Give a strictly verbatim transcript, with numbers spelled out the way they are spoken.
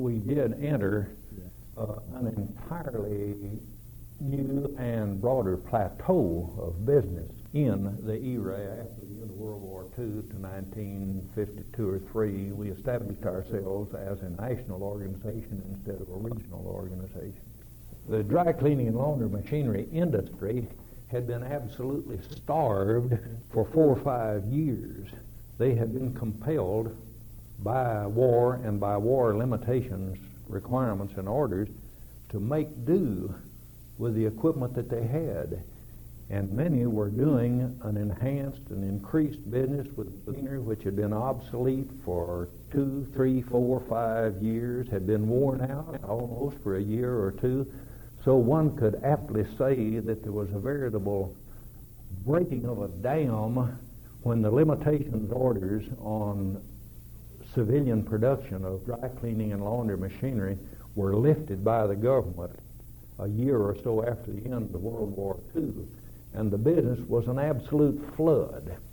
we did enter uh, an entirely new and broader plateau of business in the era after the end of World War Two to nineteen fifty-two or three. We established ourselves as a national organization instead of a regional organization. The dry cleaning and laundry machinery industry had been absolutely starved for four or five years. They had been compelled by war and by war limitations, requirements, and orders to make do with the equipment that they had. And many were doing an enhanced and increased business with machinery which had been obsolete for two, three, four, five years, had been worn out almost for a year or two. So one could aptly say that there was a veritable breaking of a dam when the limitations orders on civilian production of dry cleaning and laundry machinery were lifted by the government a year or so after the end of World War Two, and the business was an absolute flood.